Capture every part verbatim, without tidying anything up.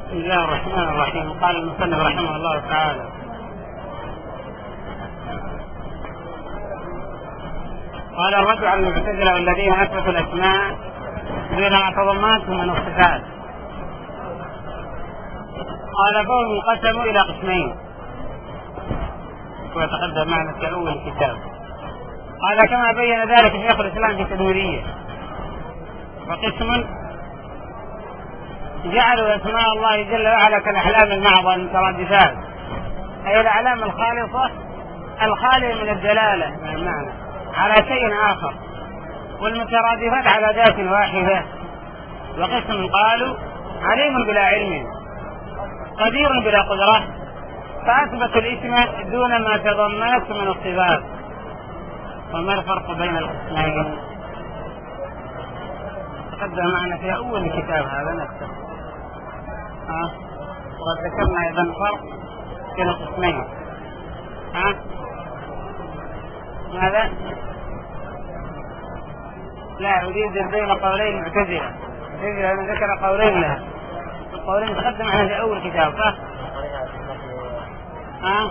بسم الله الرحمن الرحيم. قال المصنف رحمه الله تعالى: قال الرد على المعتزلة والذين أثبتوا الأسماء دون ما تضمنته من الصفات. قال فهم انقسموا إلى قسمين، ويتقدم معنا في أول الكتاب. قال كما بين ذلك شيخ الإسلام في تدويرية: وقسم جعلوا أسماء الله جل وعلا كالأحلام المعظة المترادفات، أي الأعلام الخالصة الخالية من الدلالة من المعنى على شيء آخر، والمترادفات على ذات واحدة. وقسم قالوا عليم بلا علم، قدير بلا قدرة، فأثبتوا الاسم دون ما تضمنته من الصفات. وما الفرق بين القسمين؟ تقدم معنا في أول الكتاب هذا نفسه، ها وذكرنا أيضا فرق بين القسمين. ها ماذا؟ لا أريد بين قولين المعتزلة. المعتزلة ذكر قولين لها، القولين تقدم معنا في أول كتاب، صح؟ ها؟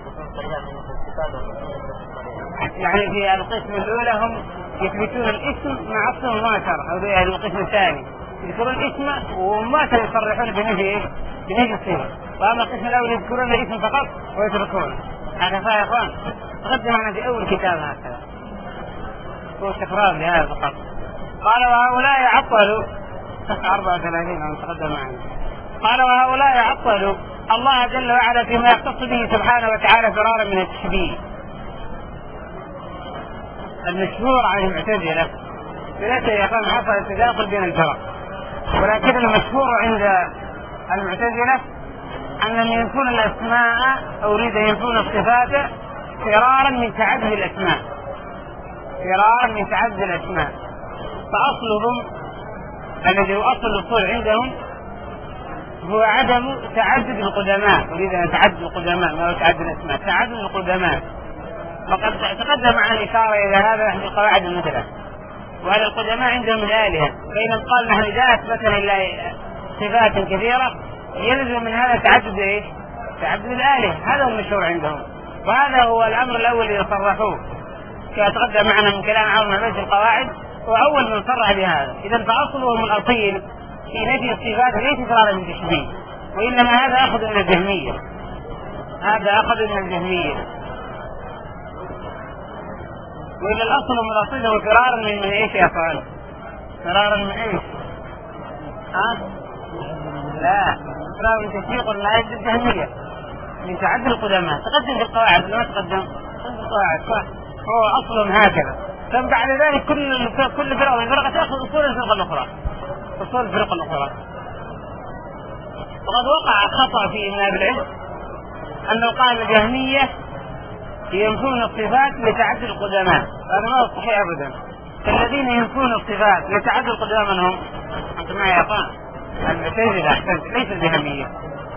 يعني في القسم الأولى هم يثبتون الاسم مع اسم الماثر، أو في القسم الثاني يذكرون الاسم وماثر يصرحون بنفي بنفي الصفة. وأما القسم الأول يذكرون الاسم فقط ويتركون. هذا يا إخوان تقدم معنا في أول كتاب هكذا، هو تكرار لهذا فقط. قال وهؤلاء عطلوا أربعة وثلاثين عن تقدم معنا. قال وهؤلاء عطلوا الله جل وعلا فيما يختص به سبحانه وتعالى فرارا من التشبيه. المشهور عن المعتزلة بلا شيء يقام حصل التداخل بين الفرق، ولكن المشهور عند المعتزلة أنهم ينفون الأسماء أو يريد ينفون الصفات فرارا من تعدد الأسماء، فرارا من تعدد الأسماء. فأصلهم الذي هو أصل الأصول عندهم هو عدم تعدد القدماء. يريد أن تعدد القدماء ما هو تعدد الأسماء، تعدد القدماء. وقد تقدم عن الإشارة إلى هذا في القواعد المثلى. وهذا القدماء عندهم الآلهة، فإن قال نحن إذا أثبتنا لله صفات كثيرة يلزم من هذا تعدد إيش؟ تعدد الآلهة. هذا هو المشهور عندهم، وهذا هو الأمر الأول الذي صرحوه كما تقدم معنا من كلام عون من في القواعد، وأول من صرح بهذا. إذا فأصلهم الأصيل في نفي الصفات ليس فرارا من تشبيه، وإنما هذا أخذ من الجهمية، هذا أخذ من الجهمية. وإذا الأصل من الأصيل هو فرارا من من إيش يا أخوان؟ فرارا من إيش؟ ها؟ لا، فرارا من تشبيه قلنا هذه الجهمية من تعدد القدماء. تقدم في القواعد لما تقدم في القواعد صح، هو أصل هكذا. ثم بعد ذلك كل كل فرقة من فرقة تأخذ أصول الفرقة الأخرى، أصول الفرقة الأخرى. وقد وقع خطأ في ابن أبي العز أنه قال الجهمية ينفون الصفات لتعدد القدماء، هذا ما هو صحيح أبدا. الذين ينفون الصفات لتعدد القدماء من هم؟ أنت معي يا أخوان؟ المعتزلة أحسنت، ليس الجهمية.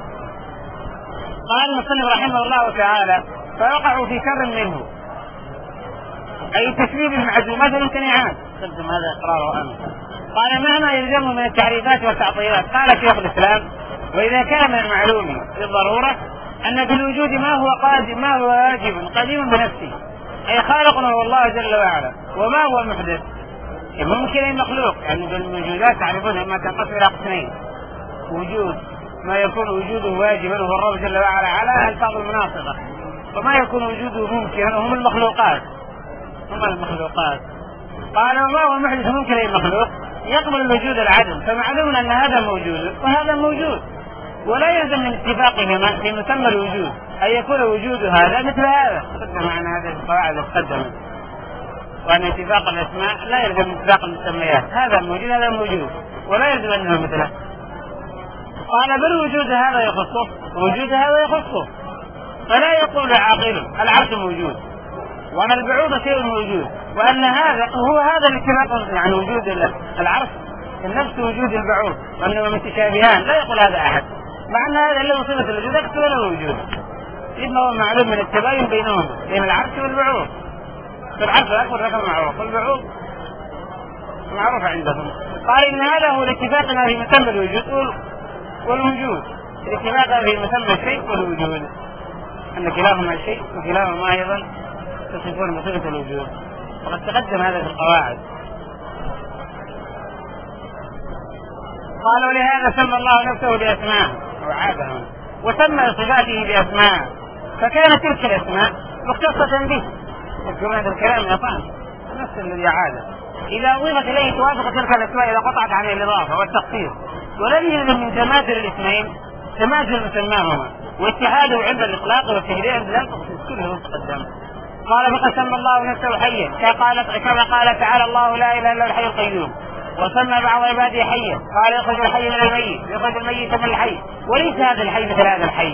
قال المصنف رحمه الله تعالى: فوقعوا في شر منه، أي تشبيه المعدوم مثلا كنعان. قدم هذا إقراره أمس. قال مهما يلزم من التعريفات والتعطيلات. قال شيخ الإسلام: وإذا كان من المعلوم بالضرورة أن في الوجود ما هو قادم ما هو واجب قديم بنفسه، أي خالقنا هو الله جل وعلا، وما هو المحدث ممكن أن مخلوق. يعني بالموجودات تعرفون ما تنقسم إلى قسمين: وجود ما يكون وجوده واجبا وهو الرب جل وعلا على الفاظ المناصبة، وما يكون وجوده ممكنا وهم المخلوقات هم المخلوقات. قال وما هو المحدث ممكن أن مخلوق يقبل الوجود العدم، فمعلوم أن هذا موجود وهذا موجود، ولا يلزم من اتفاقهما في مسمى الوجود أن يكون وجود هذا مثل هذا. تقدم معنا هذه القواعد التقدمت، وأن اتفاق الأسماء لا يلزم اتفاق المسميات، هذا موجود هذا موجود ولا يلزم أنه مثله. قال بل وجود هذا يخصه ووجود هذا يخصه، فلا يقول عاقل العرش موجود وأن البعوض شيء موجود، وأن هذا هو هذا الاتفاق يعني وجود العرش النفس وجود البعوض وأنهما متشابهان. لا يقول هذا أحد، مع أن هذا له صفة الوجود أكثر ولا وجود، إنه معلوم من التباين بينهما بين العرش والبعوض. فالعرش أكبر رقم معروف والبعوض معروف عندهم. قال إن هذا هو الاتفاق في مسمى الوجود والوجود، الاتفاق في مسمى الشيء والوجود، أن كلاهما شيء وكلاهما أيضا تصفون بصفة الوجود، وقد تقدم هذا في القواعد. قالوا لهذا سمى الله نفسه بأسماء وعادها، وسمى صفاته بأسماء، فكانت تلك الأسماء مختصة به. يذكرون هذا الكلام يا فهم نفس الذي عاده، إذا أضيفت إليه توافق تلك الأسماء إذا قطعت عن الإضافة والتخصيص، ولم يلزم من تماثل الاسمين تماثل مسماهما واتحاده عند الإطلاق والتهدئة عند التخصيص، كله تقدم. قال فقد سمى الله نفسه حيا كما قال تعالى الله لا إله إلا الحي القيوم، وسمى بعض عباده حيا، قال يخرج الحي من الميت يخرج الميت من الحي، وليس هذا الحي مثل هذا الحي.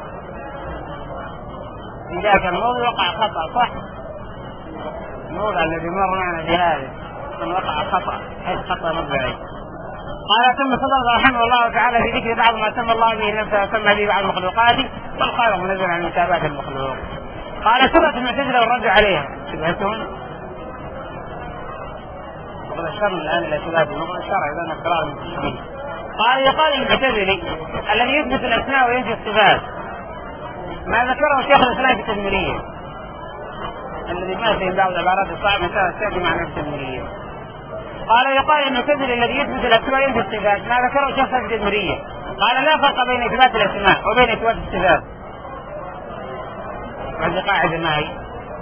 في ذاك الموضوع وقع خطأ، صح؟ الموضوع الذي مر معنا في هذا من وقع خطأ، حيث خطأ مبدئي. قال ثم صدر رحمه الله تعالى في ذكر بعض ما سمى الله به نفسه وسمى به بعض المخلوقات، والخالق منزل عن متابعة المخلوق. قال شبهة المعتزلة والرد عليها، شبهتهم وقد اشرنا الآن إلى شبهة وقد اشار إلى أسرار المتشبهين. قال يقال المعتزلي الذي يثبت الأسماء وينفي الصفات ما ذكره شيخ الإسلام في التدميرية، الذي ما فيه بعض العبارات الصعبة مثلا تأتي معنى التدميرية. قال يقال المعتزلي الذي يثبت الأسماء وينفي الصفات ما ذكره شيخ الإسلام في التدميرية، قال لا فرق بين إثبات الأسماء وبين إثبات الصفات. هذه قاعدة ما هي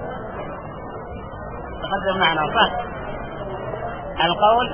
تقدم معنا، صح؟ القول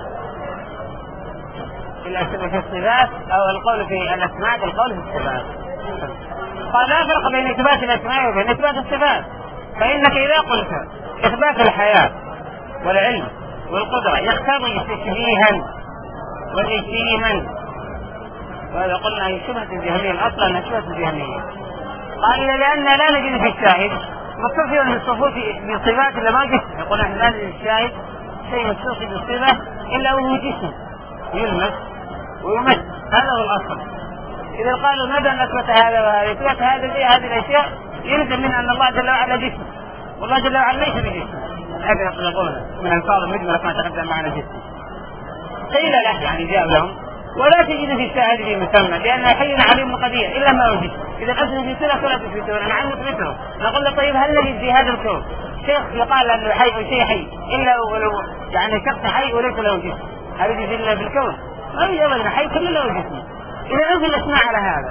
في الصفات أو القول في الأسماء القول في الصفات. قال لا فرق بين إثبات الأسماء وبين إثبات الصفات، فإنك إذا قلت إثبات الحياة والعلم والقدرة يقتضي تشبيها وتجسيما، وهذا قلنا هي شبهة الجهمية، أصلا أنها شبهة الجهمية. قال لأن لا نجد في الشاهد متصلا بالصفات بصفات لما جسم، يقول نحن لا نجد الشاهد شيء متصل بالصفة إلا وهو جسم يلمس ويمس، هذا هو الأصل. إذا قالوا ماذا نثبت هذا وهذا يثبت هذه هذه الأشياء يلزم منها أن الله جل وعلا جسم، والله جل وعلا ليس بجسم، هذا يطلقونه من الفاظ المجملة كما تقدم معنا جسم. قيل له يعني جاء لهم ولا تجد في الشاهد في مسمى لأن حي عليم قدير إلا ما وجد. إذا أثبت في سنة فلا تثبتون، أنا عم نثبته. نقول له طيب هل نجد في هذا الكون شيخ يقال أنه حي أو شيء حي إلا ولو يعني شخص حي وليس له جسم، هل يجد إلا في الكون؟ ما يوجد أبدا، حي كله له جسم. إذا نزل الأسماء على هذا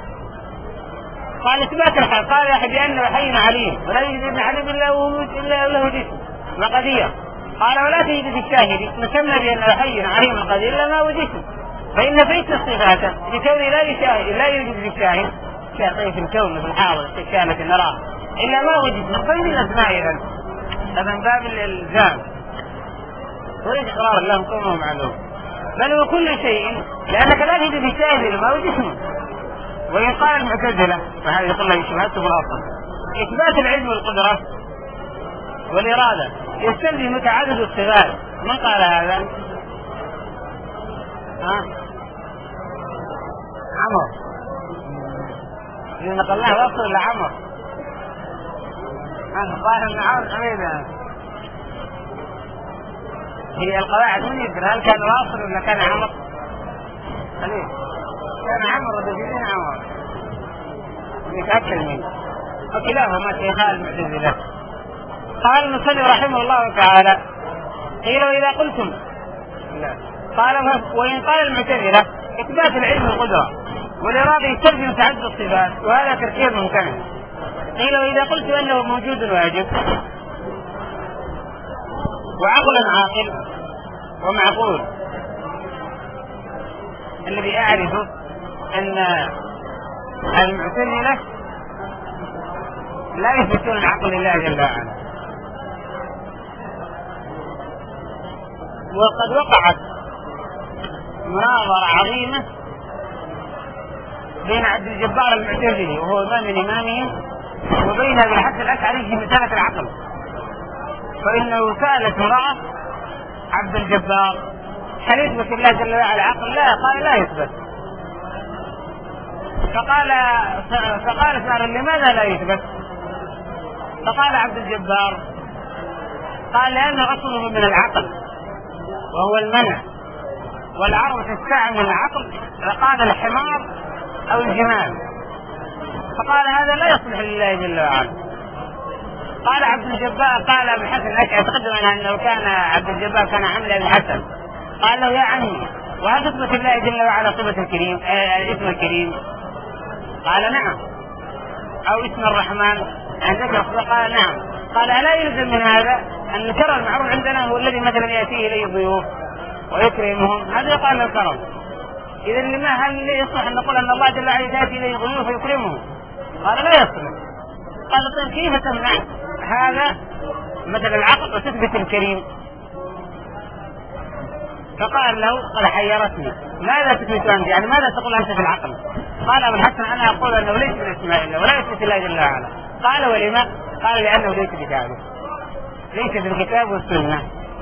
قال إثبات الحي، قال يا حي بأنه حي عليم ولا يجد ابن عليم إلا إلا له جسم وقدير. قال ولا تجد في الشاهد مسمى بأنه حي عليم قدير إلا ما هو جسم، فإن بيت الصفات لكون لا يشاهد لا يوجد في الشاهد شيء في الكون في الحاضر الاشياء التي نراها الا ما وجد من قيد الاسماء. اذا هذا من باب الالزام وليس اقرار لهم كونه معلوم، بل هو كل شيء لانك لا تجد في الشاهد ما هو جسم. وإن قال المعتزلة فهذا يقول لها شبهته بالاصل اثبات العلم والقدرة والإرادة يستلزم تعدد الصفات. من قال هذا؟ ها؟ عمر، إذا نقلناه وصل إلى عمر. أنا قال ابن عمر حميدة هي القواعد من يدري هل كان واصل ولا كان عمر؟ خليه كان عمر ودجلين عمر يتأكد منه، وكلاهما شيخان المعتزلة. قال المصنف رحمه الله تعالى قيل وإذا قلتم لا قال وإن قال المعتزلة إثبات العلم والقدرة والإرادة يستلزم تعدد الصفات وهذا تركيب ممتنع. قيل وإذا قلت أنه موجود واجب وعقل عاقل ومعقول، الذي أعرف أن المعتزلة لا يثبتون العقل لله جل وعلا، وقد وقعت مناظرة عظيمة بين عبد الجبار المعتزلي وهو إمام من إمامهم وبين أبي الحسن الأشعري في مسألة العقل، فإنه سألت امرأة عبد الجبار هل يثبت الله جل وعلا عقل؟ لا، قال لا يثبت. فقال فقال سارة لماذا لا يثبت؟ فقال عبد الجبار قال لأن أصله من العقل وهو المنع، والعرب تستعمل العقل. فقال الحمار أو الجمال، فقال هذا لا يصلح لله جل وعلا. قال عبد الجبار، قال ابن الحسن الأشعري، تقدم أنه كان عبد الجبار كان عمل ابن الحسن، قال له يا عمي وهل تثبت الله جل وعلا صفة الكريم آه اسم الكريم؟ قال نعم. أو اسم الرحمن عندك؟ قال نعم. قال ألا يلزم من هذا أن الكرم المعروف عندنا هو الذي مثلا يأتيه إليه الضيوف ويكرمهم، هذا يقال الكرم. إذا لما هل يصلح أن نقول أن الله جل وعلا يأتي إليه الضيوف ويكرمهم؟ قال لا يصلح. قال طيب كيف تمنع هذا مثل العقل وتثبت الكريم؟ فقال له قال حيرتني، ماذا تثبت أنت؟ يعني ماذا تقول أنت في العقل؟ قال أبو الحسن أنا أقول أنه ليس من اسماء الله ولا يثبت الله جل وعلا. قال ولما؟ قال لأنه ليس بكتابه، ليس في الكتاب والسنة.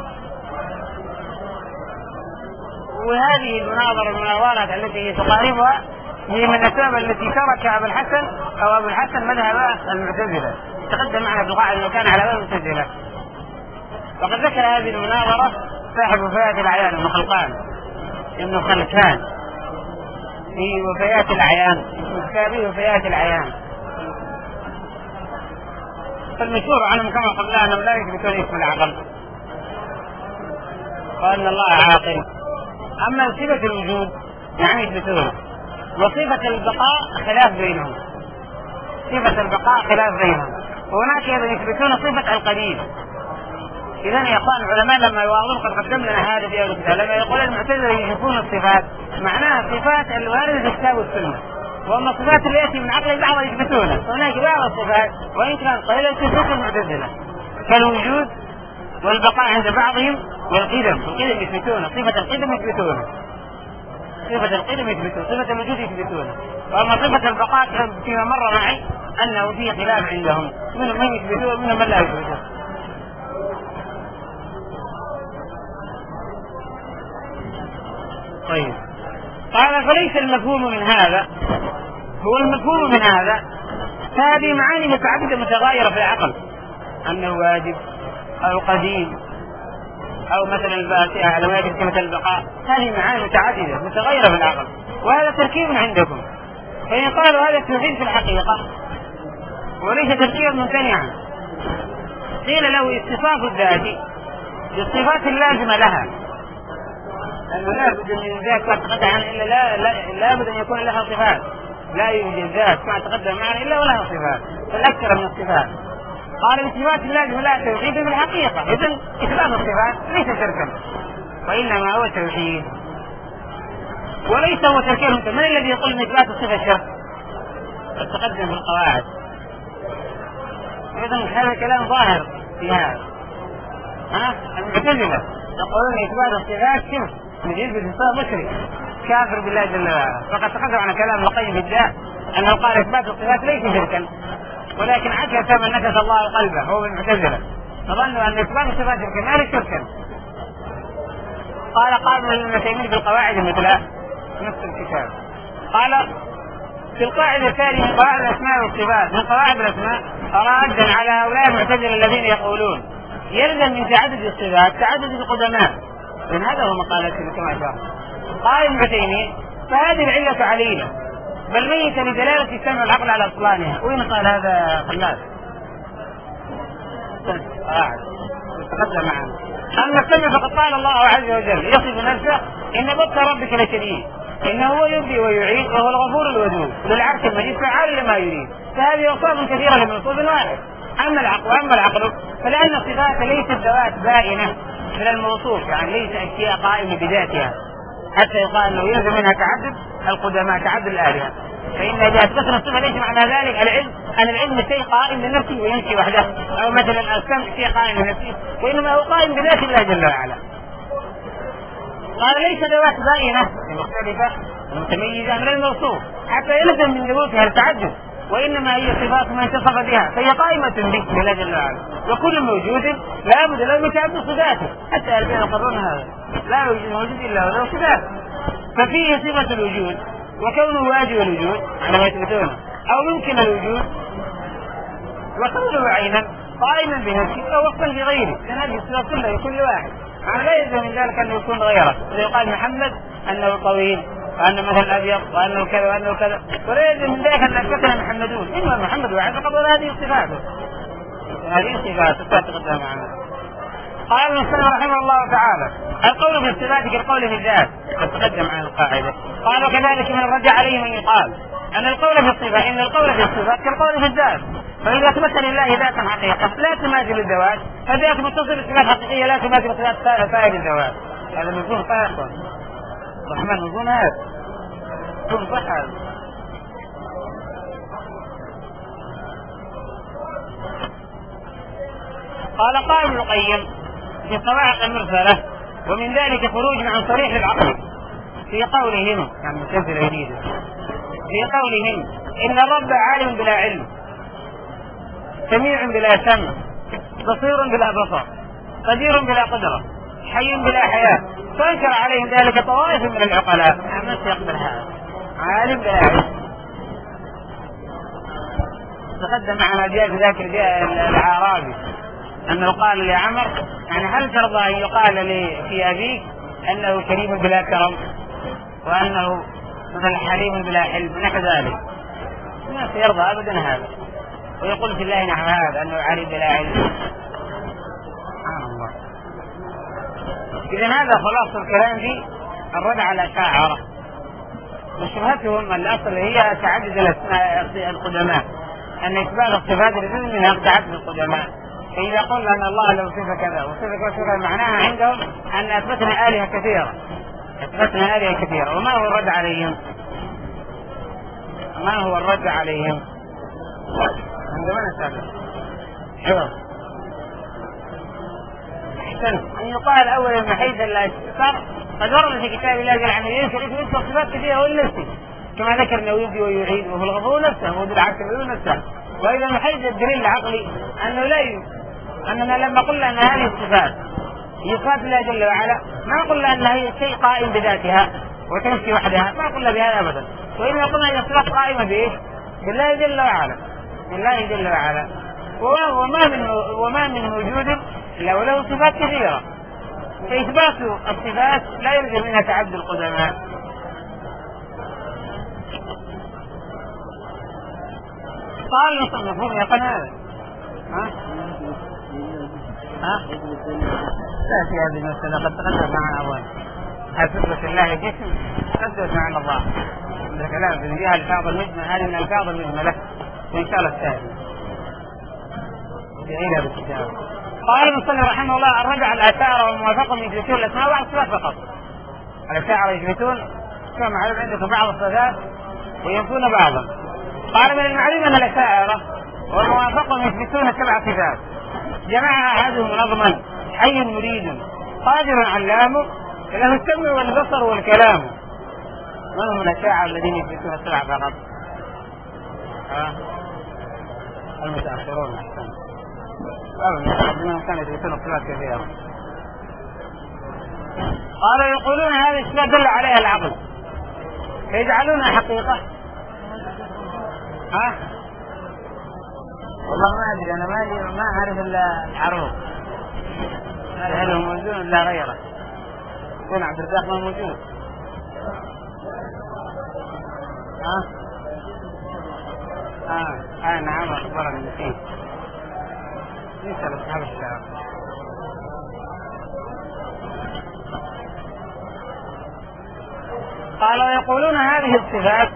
وهذه المناظرة المناظرات التي تقاربها هي من الأسباب التي ترك أبو الحسن أو أبو الحسن مذهب المعتزلة. تقدم معنا في القاعدة أنه كان على باب المعتزلة. وقد ذكر هذه المناظرة صاحب وفيات الأعيان ابن خلقان ابن خلقان في وفيات الأعيان في كتابه وفيات الأعيان. فالمشهور عنهم كما قلنا أنهم لا يثبتون اسم العقل وأن الله عاقل. أما صفة الوجود يعني يثبتونه، وصفة البقاء خلاف بينهم، صفة البقاء خلاف بينهم. وهناك أيضا يثبتون صفة القديم. إذا يا إخوان العلماء لما يواظبون قد قدم لنا هذا في أول كتاب، لما يقول المعتزلة يشوفون الصفات معناها الصفات الواردة في الكتاب والسنة، وأما الصفات اللي يأتي من عقل بعضها يثبتونها. هناك بعض الصفات وإن كان قليلا تثبت المعتزلة كالوجود والبقاء عند بعضهم، والقدم القدم يثبتونه، صفة القدم يثبتونه، صفة القدم يثبتونه، صفة الوجود يثبتونه. وأما صفة البقاء فيما مر معي أنه فيه خلاف عندهم، منهم من يثبتونه ومنهم من لا يثبتونه. طيب قال فليس المفهوم من هذا، هو المفهوم من هذا هذه معاني متعددة متغايرة في العقل، أنه واجب أو قديم أو مثلا الباقي على ما يجب كلمة البقاء، هذه معاني متعددة متغيرة في العقل، وهذا تركيب عندكم. فإن قالوا هذا التوحيد في الحقيقة وليس تركيبا ممتنعا، قيل له اتصاف الذات بالصفات اللازمة لها، أنه لا بد من ذات ما تقدم عنه إلا لا, لا, لا بد أن يكون لها صفات، لا يوجد ذات ما تقدم معنا إلا ولها صفات، فالأكثر من الصفات. قال الصفات اللازمة لها توحيد في الحقيقة، إذن إثبات الصفات ليس شركا وإنما هو توحيد، وليس هو تركيب. من الذي يقول أن إثبات الصفة شرك؟ قد تقدم في القواعد. إذن هذا كلام ظاهر في هذا. ها المعتزلة يقولون إثبات الصفات شرك، نجيب بالصفات مشرك كافر بالله جل وعلا. فقد تقدم عن كلام القيم في الداء أنه قال إثبات الصفات ليس شركا، ولكن عكس من نكس الله قلبه هو المعتزلة، فظنوا أن إثبات الصفات شركا لا شركا. قال قابل ابن تيمية في القواعد مثل نفس الكتاب، قال في القاعدة الثانية من قواعد الأسماء والصفات، من قواعد الأسماء ردا على هؤلاء المعتزلة الذين يقولون يلزم من تعدد الصفات تعدد القدماء، من هذا هو مقالته كما أشار. قال ابن تيمية فهذه العلة عليلة بل ميت لدلالة السمع والعقل على أصلانها. وين قال هذا خلاص قاعد تقدم معنا. أما السمع فقد قال الله عز وجل يصف نفسه إن بطش ربك لشديد إنه هو يبدي ويعيد وهو الغفور الودود للعرش المجيد فعال لما يريد. فهذه أوصاف كثيرة لمنصوب واحد. أما العقل وأما العقل فلأن الصفات ليست ذوات بائنة من الموصوف، يعني ليس أشياء قائمة بذاتها حتى يقال أنه يلزم منها تعدد القدماء تعدد الآلهة. فإن إذا أثبتنا الصفة ليس معنى ذلك العلم أن العلم شيء قائم لنفسه ويمشي وحده، أو مثلا السمع شيء قائم لنفسه، وإنما هو قائم بذات الله جل وعلا. قال ليس ذوات بائنة مختلفة متميزة من الموصوف حتى يلزم من ثبوتها التعدد، وإنما هي صفات ما اتصف بها فهي قائمة به لله جل وعلا. وكل موجود لا بد له من تعدد صفاته، حتى الذين يقررون هذا لا يوجد موجود إلا وله صفات. ففيه صفة الوجود وكونه واجب الوجود على ما يثبتونه، أو ممكن الوجود وكونه عينا قائما بنفسه أو وقتا بغيره، لأن هذه الصفات كلها لكل واحد، يعني لا يلزم من ذلك أنه يكون غيره. يقال محمد أنه طويل وأنه مثلا أبيض وأنه كذا وأنه كذا، وليس من ذلك أن أثبتنا محمدون، إنما محمد واحد فقط هذه صفاته، هذه صفاته تتقدم معنا. قال المصنف رحمه الله تعالى: القول في الصفات كالقول في الذات، تتقدم عن القاعدة. قال: وكذلك من رد عليه من يقال أن القول في الصفات إن القول في الصفات كالقول في الذات، فإذا أثبت لله ذاتا حقيقة لا تماثل الذوات، فذات متصل بصفات حقيقية لا تماثل صفات سائر الذوات. هذا مفهوم صحيح رحمن مفهوم هذا مفهوم صح هذا. قال: قال ابن القيم في الصواعق المرسلة: ومن ذلك خروج عن صريح العقل في قولهم، يعني مكسر جديد، في قولهم إن الرب عالم بلا علم، سميع بلا سمع، بصير بلا بصر، قدير بلا قدرة، حي بلا حياة، فانكر عليهم ذلك طوائف من العقلاء. ما يقبل هذا، عالم بلا علم. تقدم معنا جاء في ذاك الأعرابي أنه قال لعمر: يعني هل ترضى أن يقال لي في أبيك أنه كريم بلا كرم، وأنه مثل حليم بلا حلم ونحو ذلك؟ ما سيرضى أبدا هذا، ويقول في الله نحو هذا أنه عليم بلا علم. سبحان الله. إذن هذا خلاص الكلام في الرد على الأشاعرة، وشبهتهم الأصل هي تعدد الأسماء القدماء، أن إثبات الصفات الجزء منها تعدد القدماء. فإذا قلنا أن الله له صفة كذا وصفة كذا معناها عندهم أن أثبتنا آلهة كثيرة، أثبتنا آلهة كثيرة. وما هو الرد عليهم؟ ما هو الرد عليهم؟ عندما نسأل حوار أحسن أن يقال أولا من حيث الاستفسار قد ورد في كتاب الله جل وعلا ينشر إثبات صفات كثيرة ولنفسه، كما ذكر أنه يبدي ويعيد وهو الغفور نفسه وذو العرش نفسه. وإذا من حيث الدليل العقلي أنه لا يمكن أننا لما قلنا أن هذه الصفات هي صفات الله جل وعلا ما قلنا أنها هي شيء قائم بذاتها وتمشي وحدها، ما قلنا بهذا أبدا. وإنما قلنا أن الصفات قائمة بإيش؟ بالله جل وعلا، بالله جل وعلا. وما من وما من وجود إلا وله صفات كثيرة، فإثبات الصفات لا يلزم منها تعدد القدماء. قال المصنفون: يا قناه ها ها لا في هذه المسألة قد تقدم معنا أولا. هل تثبت الله جسم؟ تثبت معنى الله. هذا كلام في جهة الألفاظ المجملة، هذه من الألفاظ المجملة وإن شاء الله الثاني يعيدها بالكتاب. قال المصنف رحمه الله: الرجع الأشاعرة والموافقة يثبتون الأسماء بعض الصفات فقط. الأشاعرة يثبتون كما معلوم عندكم بعض الصفات وينفون بعضا. قال: من المعلوم أن الأشاعرة والموافقة يثبتون سبع صفات جمعها أحدهم نظما: حي مريد، قادر علام، له السمع والبصر والكلام. من هم الأشاعرة الذين يثبتون السبع فقط؟ ها؟ المتأخرون أحسن. المتقدمين كانوا يثبتون الصفات كثيرة. قالوا: يقولون هذه الصفات دل عليها العقل فيجعلونها حقيقة. ها؟ والله ما أدري، أنا ما ما أعرف إلا العروض، هل هو موجود ولا غيره؟ يكون عبد الرزاق ما موجود. ها؟ آه آه نعم أخبرني فيه. نسأل أصحاب الشعر. قالوا: يقولون هذه الصفات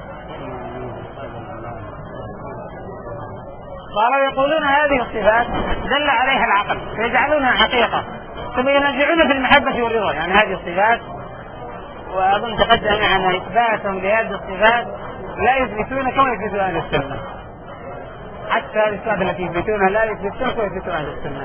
قالوا يقولون هذه الصفات دل عليها العقل فيجعلونها حقيقة، ثم ينازعون في المحبة والرضا. يعني هذه الصفات، وأظن تقدم معنا إثباتهم لهذه الصفات لا يثبتون كما يثبتون أهل السنة، حتى الصفات التي يثبتونها لا يثبتون كما يثبتون أهل السنة.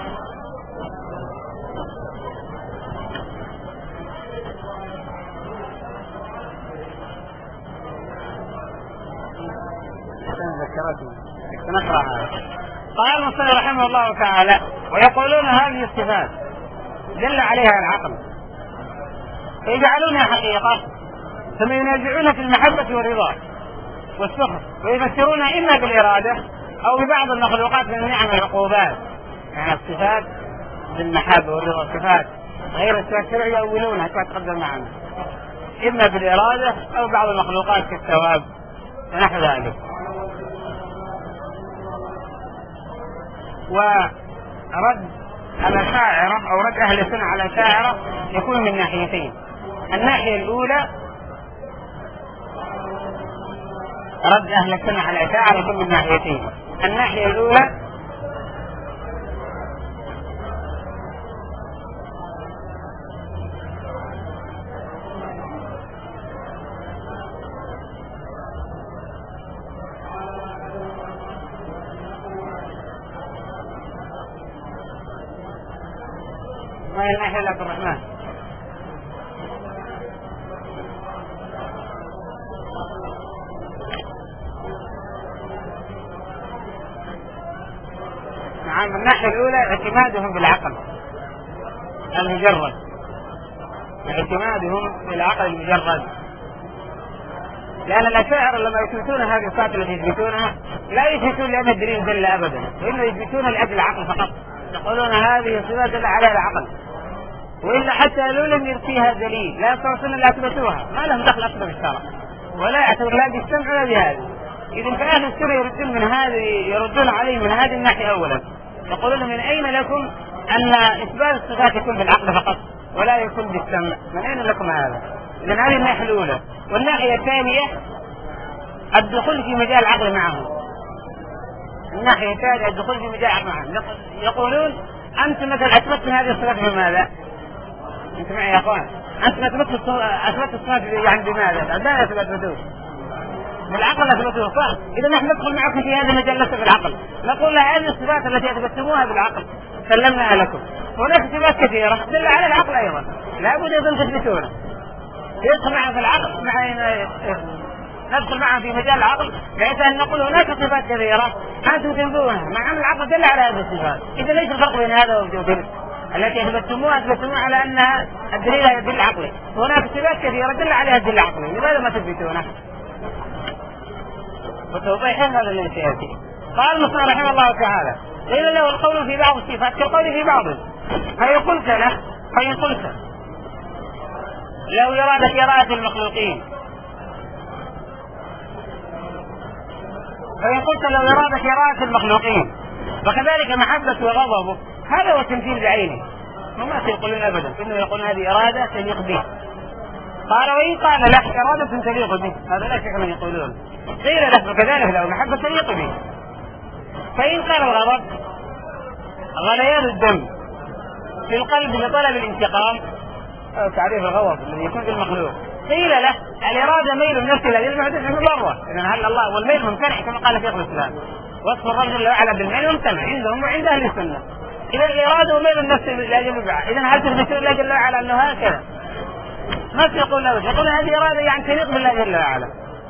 قال المصنف رحمه الله تعالى: ويقولون هذه الصفات دل عليها العقل فيجعلونها حقيقة، ثم ينازعون في المحبة والرضا والسخط، ويفسرون إما بالإرادة أو ببعض المخلوقات من النعم والعقوبات. يعني الصفات بالمحبة والرضا، الصفات غير الصفات الشرعية يؤولونها كما تقدم معنا. إما بالإرادة أو بعض المخلوقات كالثواب ونحو ذلك. ورد الأشاعرة أو رد أهل السنة على الأشاعرة يكون من ناحيتين. الناحية الأولى رد أهل السنة على الأشاعرة يكون من ناحيتين. الناحية الأولى ما هي الناحية لك الرحمن؟ نعم. الناحية الأولى اعتمادهم بالعقل المجرد، اعتمادهم بالعقل المجرد، لأن الأشاعرة لما يثبتون هذه الصفات التي يثبتونها لا يثبتون لأن الدليل دل أبدا، وإنما يثبتون لأجل العقل فقط. يقولون هذه الصفات دل عليها العقل، وإلا حتى لو لم يرثيها دليل لا يستطيعون أن يثبتوها، ما لهم دخل أصلا بالشرع ولا يعتبر لا بالسمع ولا بهذا. إذا فأهل السنة يردون من هذه يردون عليه من هذه الناحية أولا، يقولون من أين لكم أن إثبات الصفات يكون بالعقل فقط ولا يكون بالسمع؟ من أين لكم هذا؟ إذن هذه الناحية الأولى. والناحية الثانية الدخول في مجال العقل معهم. الناحية الثانية الدخول في مجال العقل معهم، يقولون أنت مثلا أثبتتم هذه الصفات بماذا؟ أنت معي يا أخوان؟ أنت أثبتت أثبتت الصفات يعني بماذا؟ لا أثبتوه بالعقل، أثبتوه صح. إذا نحن ندخل معكم في هذا المجال ليس بالعقل، نقول له هذه الصفات التي أثبتموها بالعقل سلمناها لكم. هناك صفات كثيرة دل على العقل أيضا لا بد أن تثبتونها. يدخل معها في العقل مع ندخل معها في مجال العقل بحيث أن نقول هناك صفات كثيرة أنتم تنبونها مع أن العقل دل على هذه الصفات. إذا ليس الفرق بين هذا وتلك التي أثبتموها أثبتموها على أنها الدليل يدل عقلي، هناك صفات كثيرة دل عليها الدليل العقلي، لماذا ما تثبتونها؟ وتوضيح هذا الذي سيأتي. قال المصنف رحمه الله تعالى: قيل له القول في بعض الصفات كالقول في بعض، فإن قلت له فإن قلت لو إرادة إرادة المخلوقين فإن قلت لو إرادة إرادة المخلوقين وكذلك محبة وغضبه، هذا هو التمثيل بعينه، وما سيقولون أبدا إنه يقولون هذه إرادة تليق به. قال: وإن قال له إرادة تليق به، هذا لا شك من يقولون. قيل له وكذلك لو محبة تليق به. فإن قال الغضب غليان الدم في القلب لطلب الانتقام، أو تعريف الغضب الذي يكون في المخلوق، قيل له الإرادة ميل النفس إلى المحدث من مرة. إذن هل الله والميل ممتنع كما قال شيخ الإسلام، وصف الرجل جل وعلا بالميل ممتنع عندهم وعند أهل السنة. إذا الإرادة وميل النفس إلى جل وعلا، إذن هل تثبتون الله جل وعلا أنه هكذا؟ ما يقول له، يقول هذه إرادة يعني تليق بالله جل وعلا.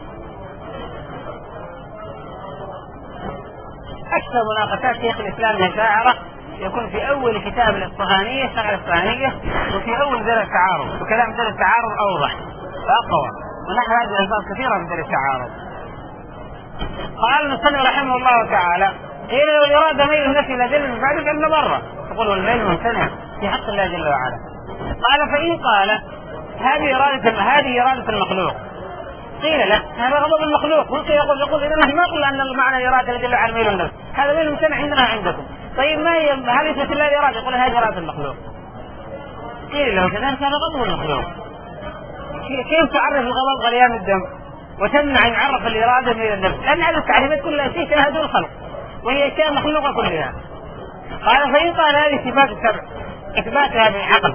أكثر مناقشات شيخ الإسلام الأشاعرة يكون في أول كتاب الإصفهانية، الشرح الإصفهانية، وفي أول دليل التعارض، وكلام دليل التعارض أوضح وأقوى، ونحن هذه الألفاظ كثيرة من دليل التعارض. قال المصنف رحمه الله تعالى: قيل لو الإرادة ميل النفس إلى دليل بعد أن مرة، تقول والميل ممتنع في حق الله جل وعلا. قال: فإن قال هذه إرادة هذه إرادة المخلوق، قيل له هذا غضب المخلوق، ممكن يقول يقول إذا نحن ما قلنا أن المعنى إرادة يدل على ميل النفس، هذا ميل ممتنع عندنا عندكم. طيب ما هي هل يثبت الله إرادة؟ يقول هذه إرادة المخلوق. قيل له كذلك هذا غضب المخلوق. كيف تعرف الغضب غليان الدم وتمنع أن يعرف الإرادة ميل النفس؟ لأن هذه التعريفات كلها شيء شاهدوا الخلق وهي أشياء مخلوقة كلها. قال: فإن قال هذه صفات الشرع إثباتها بالعقل،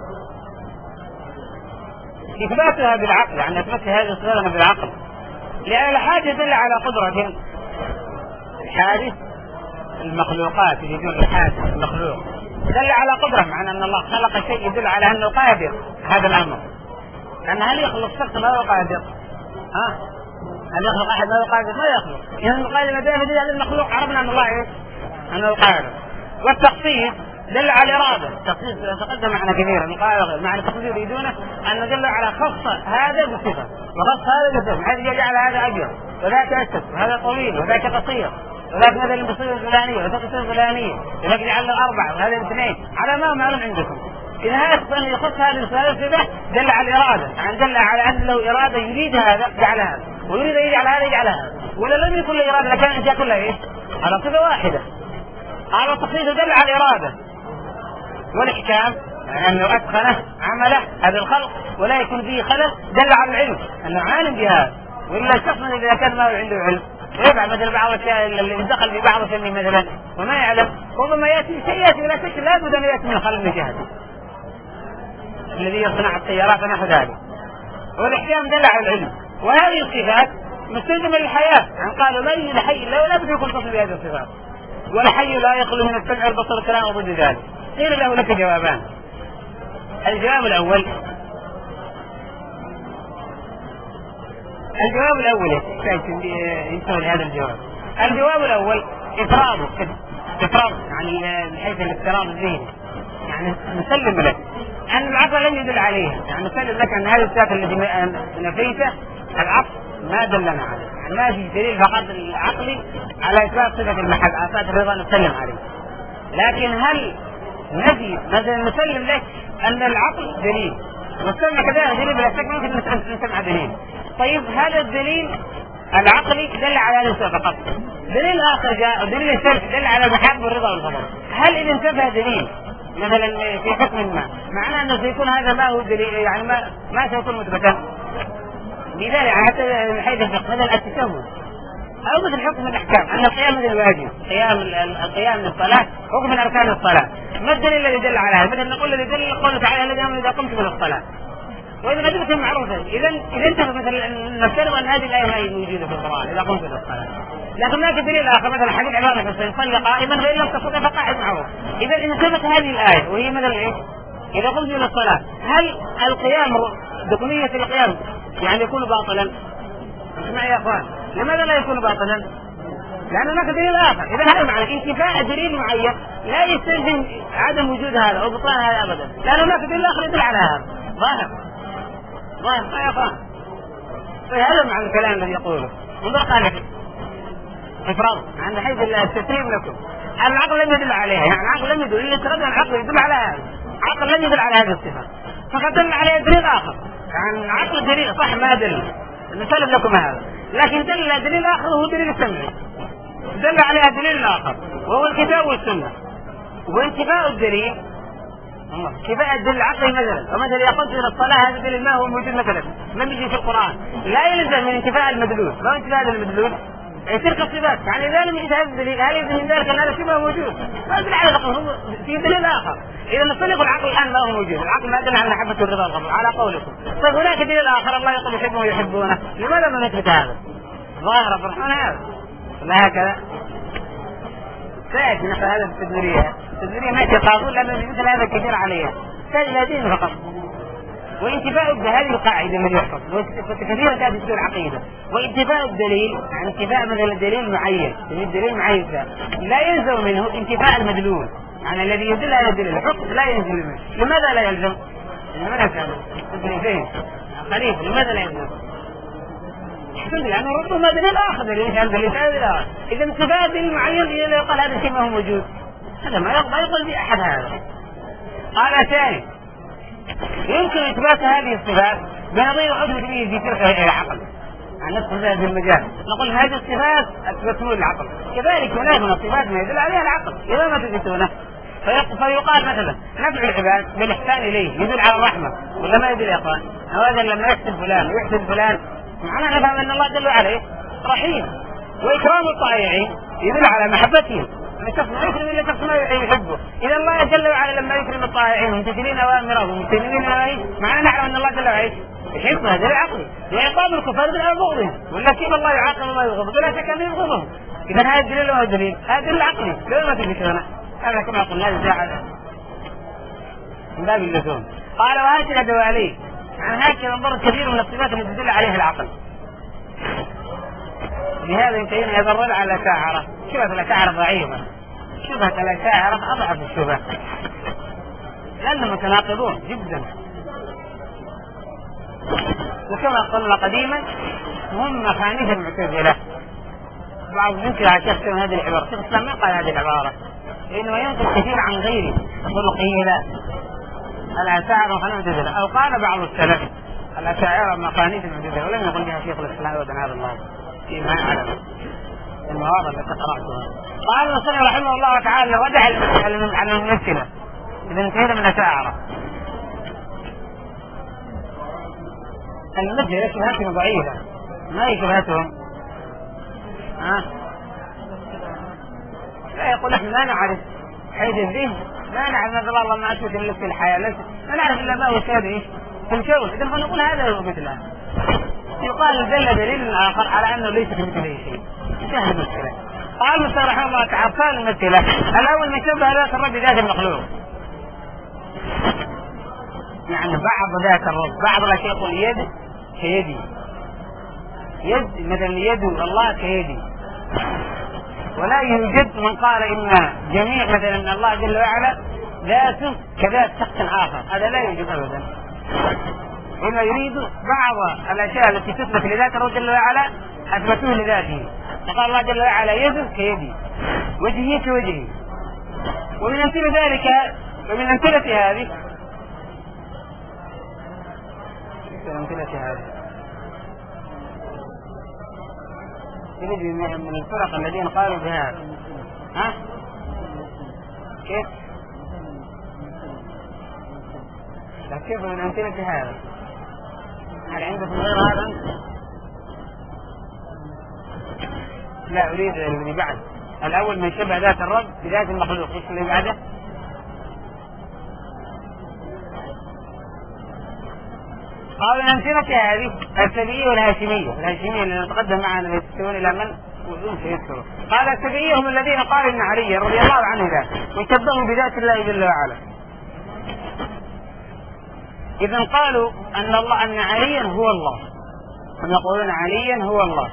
إثباتها بالعقل يعني إثبات هذه الصفات بالعقل، لأن الحادث يدل على قدرة الحادث المخلوقات يدل الحادث المخلوق دل على قدرة، معنى أن الله خلق شيء يدل على أنه قادر هذا الأمر. لأن هل يخلق شخص ما هو قادر؟ ها؟ هل يخلق أحد ما هو قادر؟ ما يخلق. إذا القادر دل على المخلوق عرفنا أن الله إيه؟ أنه قادر. والتخصيص دل على الإرادة، التخصيص تقدم معنا كثيرا، قال معنى التخصيص يريدونه أن دل على خص هذا بصفة وخص هذا بصفة، هذا يجعل هذا أبيض وذاك أسد وهذا طويل وذاك قصير وذاك مثل البصير الفلانية وذاك البصير الفلانية وذاك يجعل له أربعة وهذا اثنين على ما معلوم عندكم. إذا هذا يخص هذه الصفة دل على الإرادة، يعني دل على أن لو إرادة يريد هذا جعل هذا، ويريد أن يجعل هذا يجعل هذا، ولا لم يكن له إرادة لكان الأشياء كلها إيش؟ على صفة واحدة. هذا التخصيص دل على الإرادة. والإحكام يعني أنه أتقنه عمله هذا الخلق ولا يكون فيه خلل دل على العلم أنه عالم بهذا، وإلا الشخص إذا كان ما عنده علم ويفعل مثل بعض الأشياء اللي دخل في بعض الشيء مثلا وما يعلم، ربما يأتي شيء يأتي ولا شك لا بد أن يأتي من خلل مشاهد الذي يصنع السيارات ونحو ذلك. والإحكام دل على العلم، وهذه الصفات مستلزمة للحياة، يعني قالوا لن الحي لا بد يكون تصل بهذه الصفات، والحي لا يخلو من السمع والبصر والكلام وضد ذلك. قيل له لك جوابان. الجواب الأول الجواب الأول يسوي هذا الجواب. الجواب الأول إفراد إفراد يعني من حيث الافتراض الذهني، يعني نسلم لك أن العقل لم يدل عليها، يعني نسلم لك أن هذه الصفات التي نفيته العقل ما دلنا عليه، يعني ما في دليل فقط العقلي على إثبات صفة المحل على إثبات الرضا نسلم عليه. لكن هل نجي مثلا نسلم لك أن العقل دليل والسمع كذلك دليل بلا شك ممكن نسمع دليل. طيب هذا الدليل العقلي دل على هذه الصفة فقط، دليل آخر جاء دليل الشرع دل على المحبة والرضا والغضب. هل إذا انتبه دليل مثلا في حكم ما معناه أنه سيكون هذا ما هو دليل، يعني ما ما سيكون مثبتا لذلك حتى من حيث الفقه مثلا التشهد أو مثل حكم الأحكام أن القيام من الواجب، قيام القيام من الصلاة حكم من أركان الصلاة. ما الدليل الذي دل على هذا؟ مثلا نقول الذي دل قوله تعالى الذي أمر إذا قمت من الصلاة، وإذا أدلة معروفة إذا إذا انت مثلا نفترض أن هذه الآية ما هي موجودة في القرآن إذا قمت من الصلاة، لكن هناك دليل آخر مثلا حديث عبارة فصلي قائما فإن لم تستطع فقاعد معه. إذا إن ثبت هذه الآية وهي مثلا إيه؟ إذا قمت من الصلاة، هل القيام ركنية القيام يعني يكون باطلا؟ اسمع يا أخوان، لماذا لا يكون باطلا؟ لأن هناك دليل آخر. إذا هذا معنى انتفاء دليل معين لا يستلزم عدم وجود هذا أو بطلان هذا أبدا، لأن هناك دليل آخر يدل على هذا ظاهر ظاهر يا أخوان. فهذا معنى الكلام الذي يقوله انظر قال إفراط عند حيث التسليم لكم. العقل لم يدل عليها، يعني العقل لم يدل إلا تردد العقل يدل على هذا، العقل لم يدل على هذه الصفة فقد دل عليها دليل آخر. يعني العقل دليل صح ما دل نسلم لكم هذا، لكن دل دليل آخر وهو دليل السمع دل عليها دليل آخر وهو الكتاب والسنة. وانتفاء الدليل كفاءة الدليل العقلي مثلا، ومثلا يقول من الصلاة هذا الدليل ما هو موجود مثلا لم يجي في القرآن، لا يلزم من انتفاء المدلول. لو انتفاء المدلول تلك الصفات يعني إذا لم يجد هذا الدليل هل يلزم من ذلك أن هذا شبه موجود؟ ما يدل على العقل، هو في دليل آخر. إذا نصنف العقل الآن ما هو موجود، العقل ما دل على محبة الرضا والغضب على قولكم. طيب هناك دليل آخر الله يقول يحبه ويحبونه، لماذا ما نثبت هذا؟ ظاهر فرحان هذا لا هكذا سيأتي نحو هذا التدبيرية التدبيرية ما يتقاضون لأن مثل هذا كثير عليها تجد دين فقط. وانتفاء بهذه القاعدة من يحفظ كثيرا تأتي في العقيدة. وانتفاء الدليل يعني انتفاء مثلا الدليل معين دليل معين لا يلزم منه انتفاء المدلول، يعني الذي يدل على الدليل الحكم لا يلزم منه. لماذا لا يلزم؟ لماذا تفهم فين خليفة لماذا لا يلزم؟ لأنه ربما دليل آخر دليل عن دليل آخر. إذا انتفاء دليل معين إذا يقال هذا الشيء ما هو موجود هذا ما يقبل به أحد. هذا قال ثاني يمكن إثبات هذه الصفات بنظير حدث به في تلك العقل عن نفس هذا المجال. نقول هذه الصفات أثبتون العقل، كذلك هناك من الصفات ما يدل عليها العقل إذا ما تثبتونه. فيقال مثلا نفع العباد بالإحسان إليه يدل على الرحمة ولا ما يدل يا أخوان؟ هذا لما يحسن فلان ويحسن فلان معناه نفهم أن الله جل وعلا رحيم. وإكرام الطائعين يدل على محبتهم، الشخص ما يكرم إلا شخص ما يحبه. إذا الله جل وعلا لما يكرم الطائعين ممتثلين أوامره ومجتنبين نواهيه معناه نعلم أن الله جل وعلا يحب. هذا العقل. وعقاب الكفار دل على بغضهم ولا كيف الله يعاقب وما يغضب ولا شك أنه يبغضهم. إذا هذا الدليل وهو دليل هذا دليل عقلي لو ما تثبتونه هذا كما قلنا هذا زاعل من باب اللزوم. قال وهكذا دواليه يعني هكذا انظر كثير من الصفات التي تدل عليها العقل. لهذا يمكن يضرر على الأشاعرة شبهة الأشاعرة ضعيفة، شبهة الأشاعرة أضعف الشبهة لأنهم متناقضون جدا. وكما قلنا قديما هم مخانيث المعتزلة. بعض ينكر على شخص من هذه العبارة، شيخ الإسلام ما قال هذه العبارة إنما ينقل كثير عن غيره يقول قيل الأشاعرة مخالفة المعتزلة، أو قال بعض السلف الأشاعرة مخالفة المعتزلة، ولم يقل بها شيخ الإسلام أبدا هذا الله فيما أعلم المواضع التي قرأتها. قال المصنف رحمه الله تعالى ودع على الممثلة إذا انتهينا من الأشاعرة. الممثلة شبهاتهم ضعيفة، ما هي شبهاتهم؟ ها؟ لا يقول نحن لا نعرف حيث الذهن، لا نعرف نظر الله ما أثبت لك في الحياة، لا نعرف إلا ما هو الشابه في الكون، إذا فنقول هذا هو مثله. يقال دل دليل آخر على أنه ليس كمثله شيء. انتهى المشكلة. قال المصنف رحمه الله تعالى قال الممثلة الأول من شبه ذات الرب ذات المخلوق، يعني بعض ذات الرب، بعض الأشياء يقول يد كيدي، يد مثلا يد الله كيدي، ولا يوجد من قال إن جميع مثلا أن الله جل وعلا ذاته كذات شخص آخر، هذا لا يوجد أبدا. إنه يريد بعض الأشياء التي تثبت لذات الرب جل وعلا أثبتوه لذاته، فقال الله جل وعلا يد كيدي، وجهي كوجهي. ومن أمثلة ذلك ومن أمثلة هذه من أمثلة هذه تجد من الفرق الذين قالوا بهذا. ها؟ كيف؟ لا كيف من أمثلة هذا؟ هل عندكم غير هذا؟ لا أريد اللي بعد. الأول من شبه ذات الرب بذات المخلوق، إيش اللي بعده؟ قال من أمثلة هذه السبيعية والهاشمية، الهاشمية اللي نتقدم معنا يستوون إلى من وزن سيذكروا. قال السبيعية هم الذين قالوا إن علي رضي الله عنه ذات وشبهوا بذات الله جل وعلا. إذن قالوا أن الله أن عليا هو الله، هم يقولون عليا هو الله.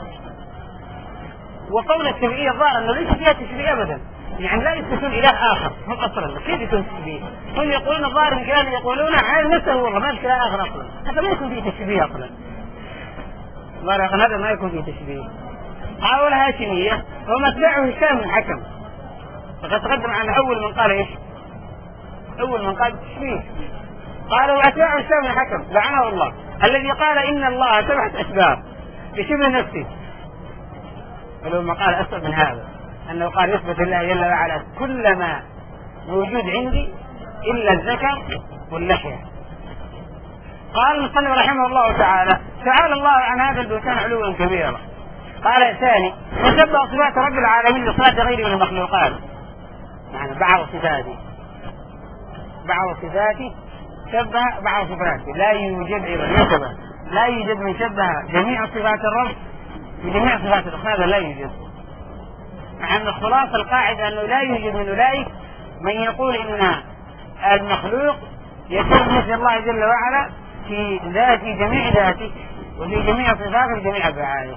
وقول السبيعية الظاهر أنه ليس فيها تشبيه أبدا، يعني لا يثبتون إله آخر هم أصلا، كيف يكون تشبيه؟ هم يقولون الظاهر من كلام يقولون عن نفسه والله ما في إله آخر أصلا، هذا ما يكون فيه تشبيه أصلا. الظاهر هذا ما يكون فيه تشبيه. قالوا الهاشمية هم أتباعه هشام بن الحكم، فقد تقدم عن أول من قال إيش؟ أول من قال تشبيه. قالوا أتباعه هشام بن الحكم لعنه الله الذي قال إن الله سبعة أشباه بشبه نفسه. ولما قال أسوأ من هذا أنه قال يثبت الله جل وعلا كل ما موجود عندي إلا الذكر واللحية. قال المصنف رحمه الله تعالى تعالى الله عن هذا البهتان علوا كبيرا. قال الثاني وشبه صفات رب العالمين بصفات غيره من المخلوقات، يعني بعض صفاته بعض صفاته شبه بعض صفاته، لا يوجد عبادة لا يوجد من شبه جميع صفات الرب بجميع صفات الرب، هذا لا يوجد. مع أن الخلاصة القاعدة أنه لا يوجد من أولئك من يقول إن المخلوق يكون مثل الله جل وعلا في ذات في جميع ذاته وفي جميع صفاته وفي جميع أفعاله،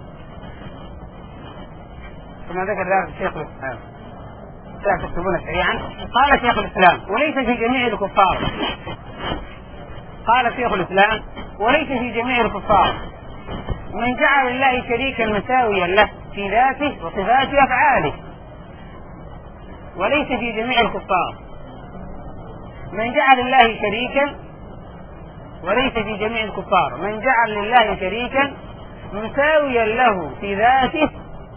كما ذكر ذلك الشيخ الإسلام. لا تكتبون سريعا. قال شيخ الإسلام وليس في جميع الكفار، قال شيخ الإسلام وليس في جميع الكفار من جعل الله شريكا مساويا له في ذاته وصفاته وأفعاله. وليس في جميع الكفار من جعل الله شريكا وليس في جميع الكفار من جعل لله شريكا مساويا له في ذاته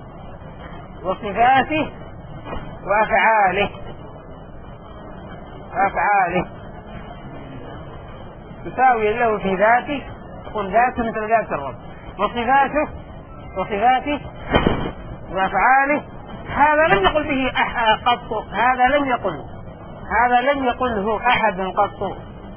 وصفاته وأفعاله وأفعاله مساويا له في ذاته، قل ذاته مثل ذات الرب، وصفاته وصفاته وأفعاله. هذا لم يقل به أحد قط، هذا لم يقل هذا لم يقله أحد قط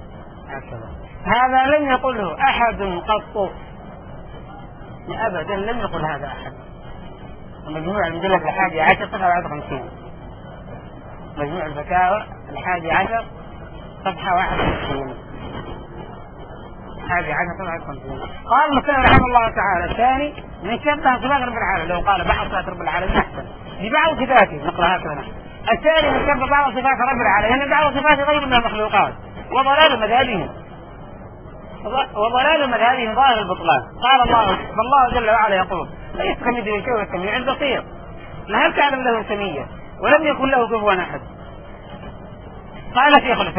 هذا لم يقله أحد قط أبدا، لم يقل هذا أحد. مجموع المجلد الحادي عشر صفحة واحد وخمسين، مجموع الفتاوى الحادي عشر صفحة واحد وخمسين، الحادي عشر صفحة واحد وخمسين. قال المصنف رحمه الله تعالى الثاني من شبه صفات رب العالمين، لو قال بعض صفات رب العالمين أحسن ببعض صفاته نقرأ هكذا. الثاني من شبه بعض صفات رب العالمين يعني بعض صفات غير من المخلوقات وضلال مذهبهم وضلال مذهبهم ظاهر البطلان. قال الله فالله جل وعلا يقول ليس كمثله شيء والسميع البصير، لا تعلم له سمية ولم يكن له كفوا أحد. قال شيخ الإسلام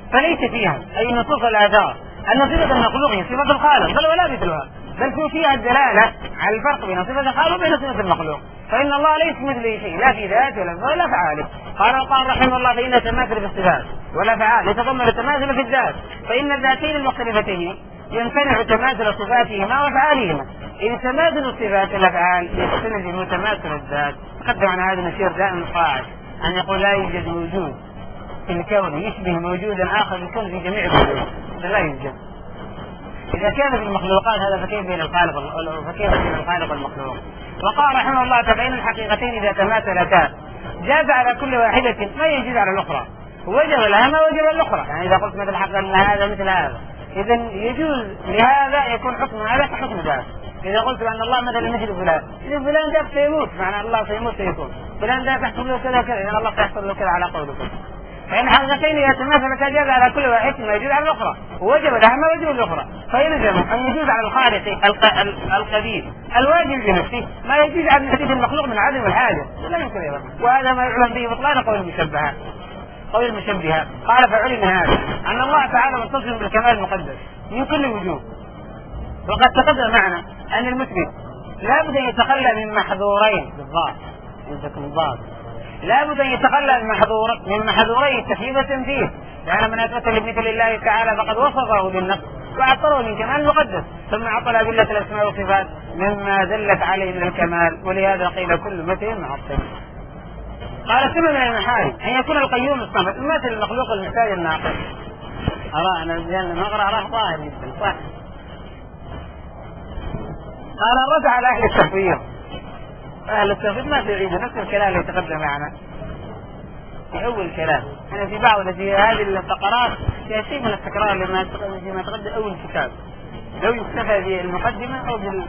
فليس فيها أي نصوص الآثار أن صفة المخلوق هي صفة الخالق، بل ولا مثلها، بل فيها الدلالة على الفرق بين صفة الخالق وبين صفة المخلوق، فإن الله ليس مثله شيء لا في ذاته ولا ولا فعاله. قال القائل رحمه الله: فإن التماثل في الصفات ولا فعال يتضمن التماثل في الذات، فإن الذاتين المختلفتين يمتنع تماثل صفاتهما وافعالهما، إن تماثل الصفات والافعال يستند متماثل الذات. تقدم عن هذا المسير دائما قاعد ان يقول لا يوجد موجود في الكون يشبه موجودا اخر يكون في جميع الوجود، لا يوجد. اذا كان في المخلوقات هذا فكيف بين الخالق فكيف بين الخالق والمخلوق؟ وقال رحمه الله: فبين الحقيقتين اذا تماثلتا جاز على كل واحده ما يجوز على الاخرى، وجب لها ما وجب الاخرى. يعني اذا قلت مثل حق ان هذا مثل هذا، اذا يجوز لهذا يكون حكم هذا كحكم ذاك. إذا قلت أن الله مثلا مثل فلان، إذا فلان ذاك سيموت، معنى الله سيموت سيكون، فلان ذاك يحصل له كذا كذا، إذا الله سيحصل له كذا على قولكم. فإن حقيقتين يتماثل جاز على كل واحد ما يجوز على الأخرى، ووجب لها ما وجب الأخرى، فيلزم أن يجوز على الخالق القدير الواجب بنفسه ما يجوز على الحديث المخلوق من عدم الحاجة، لا يمكن أيضا. وهذا ما يعلم به بطلان قول المشبهة قول المشبهة. قال: فعلم هذا أن الله تعالى متصف بالكمال المقدس من كل وجوه. وقد تقدم معنا أن المثبت لا بد أن يتخلى من محظورين بالضبط، عندكم الضبط، لا بد أن يتخلى من محظور من محظورين التكييف والتمثيل، لأن من أثبت لمثل الله تعالى فقد وصفه بالنقص وعطره من كمال المقدس، ثم عطل أدلة الأسماء والصفات مما دلت عليه من الكمال، ولهذا قيل كل مثل معطل. قال: ثم من المحال أن يكون القيوم الصمد مثل المخلوق المحتاج الناقص. أرى أنا الجنة مغرى أراه ظاهر جدا صح. قال: الرد على أهل التفويض. أهل التفويض ما تعيد نفس الكلام اللي تقدم معنا في أول كلام. أنا في بعض في هذه الفقرات فيها شيء من التكرار لما ما تقدم أول كتاب، لو يكتفى بالمقدمة أو بالمؤخرة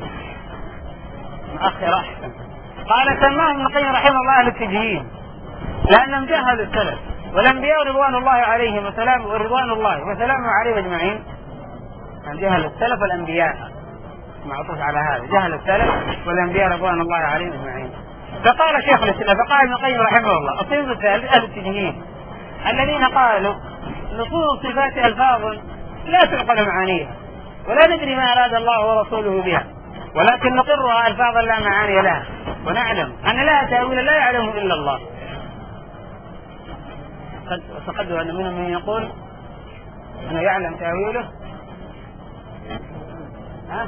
أحسن. قال: سماهم ابن القيم رحمه الله أهل التجهيل لأنهم جهلوا السلف والأنبياء رضوان الله عليهم وسلام ورضوان الله وسلامه عليهم أجمعين. جهل السلف والأنبياء معطوف على هذا، جهل السلف والأنبياء رضوان الله عليهم أجمعين. فقال شيخ الإسلام فقال ابن القيم رحمه الله: الصنف الثالث أهل التجهيل الذين قالوا نصوص الصفات ألفاظ لا تعقل معانيها ولا ندري ما أراد الله ورسوله بها، ولكن نقرها ألفاظا لا معاني لها، ونعلم أن لها تأويل لا يعلمه إلا الله. قد تقدم أن منهم من يقول أنه يعلم تأويله. ها؟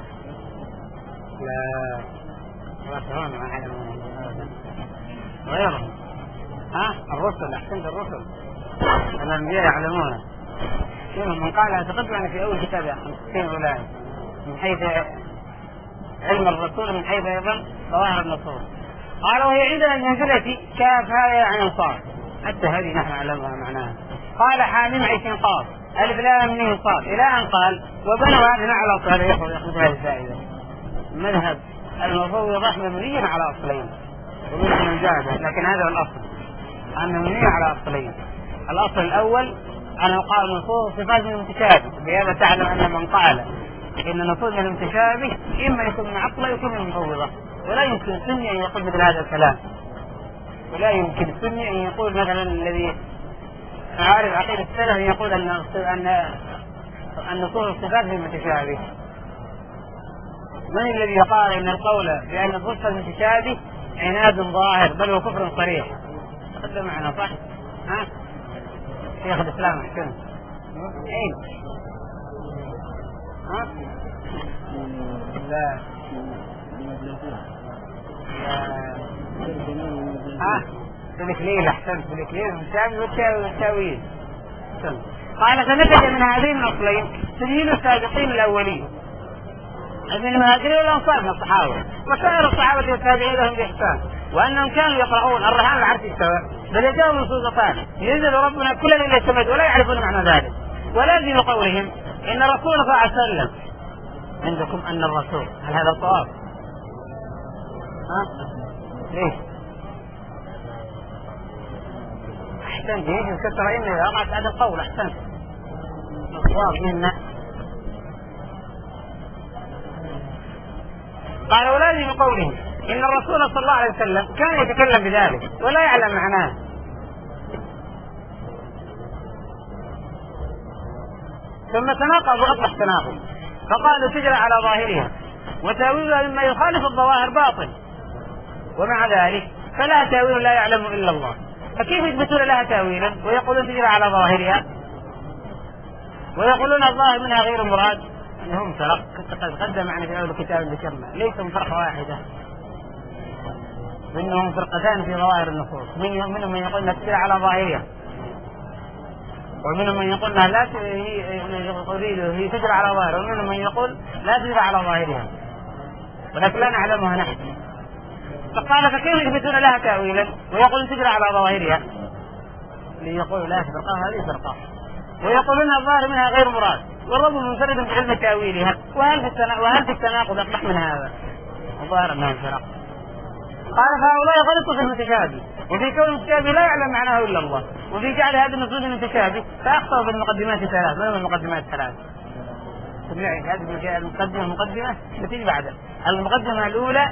لا الرسول ما يعلمون غيرهم. ها؟ الرسل أحسنت، الرسل الأنبياء يعلمونه. من قالها تقدم في أول كتاب خمسين ولاية من حيث علم الرسول من حيث أيضا ظواهر النصوص. قال: وهي عندنا المنزلة كاف هاء عين صاد، حتى هذه نحن نعلمها معناها. قال: حاميم عين قاف ألف لام ميم صاد، إلى أن قال: وبنوا هذه على أصلين. يأخذ هذه الفائدة. مذهب المفوضة مبني على أصلين ومنهم من جاهد، لكن هذا هو الأصل أنه مبني على أصلين. الأصل الأول أنه قال نصوص صفات من المتشابه، بهذا تعلم أن من قال إن نصوص من المتشابه إما يكون من عقله يكون من المفوضة، ولا يمكن السني أن يقول مثل هذا الكلام، ولا يمكن السني أن يقول مثلا الذي عارف عقيدة السلف أن يقول أن أن النصوص الصفات من المتشابه. من الذي قال إن القول بأن الصفات المتشابه عناد ظاهر بل هو كفر صريح؟ تقدم معنا صح؟ ها؟ شيخ الإسلام أحسن. أين؟ ها؟ لا ها؟ بالإكليل أحسن، بالإكليل المتشابه والتأويل. قال: فنتج من هذين الأصلين تدليل السابقين الأولين من المهاجرين والأنصار من الصحابة وسائر الصحابة والتابعين لهم بإحسان، وأنهم كانوا يقرؤون الرهان العرش استوى، بل يجاوب نصوصان ينزل ربنا كل ليلة السماء ولا يعرفون معنى ذلك، ولازم قولهم إن رسول الله صلى الله عليه وسلم. عندكم أن الرسول، هل هذا الصواب؟ ها؟ ليش؟ أحسنت، يجب كثر إنه وقعت هذا القول. أحسنت، الصواب منا. قال: ولازم قولهم إن الرسول صلى الله عليه وسلم كان يتكلم بذلك ولا يعلم معناه. ثم تناقض وأصبح تناقض، فقالوا تجرى على ظاهرها وتاويلها مما يخالف الظواهر باطل، ومع ذلك فلا تاويل لا يعلم إلا الله. فكيف يثبتون لها تاويلا ويقولون تجرى على ظاهرها ويقولون الظاهر منها غير مراد؟ انهم فرق قد قدم معنا في اول كتاب ذكرنا ليسوا فرقه واحده، منهم فرقتان في ظواهر النصوص، منهم من يقول انها تجرى على ظاهرها، ومنهم من يقول انها لا هي تجرى على ظاهرها، ومنهم من يقول لا تجرى على ظاهرها، ولكن لا نعلمها نحن. فقال فكيف يثبتون لها تاويلا ويقولون تجرى على ظواهرها؟ ليقولوا لا فرقه هذه فرقه، ويقولون الظاهر منها غير مراد، والرب منفرد بعلم تاويلها، وهل في التنا... وهل في التناقض اقبح من هذا؟ الظاهر انها فرق. قال فهؤلاء غلطوا في المتشابه، وفي كون المتشابه لا يعلم معناه الا الله، وفي جعل هذه النصوص المتشابه فاخطأوا في المقدمات الثلاث. ما هي المقدمات الثلاث؟ هذه المقدمه المقدمه التي بعدها. المقدمه الاولى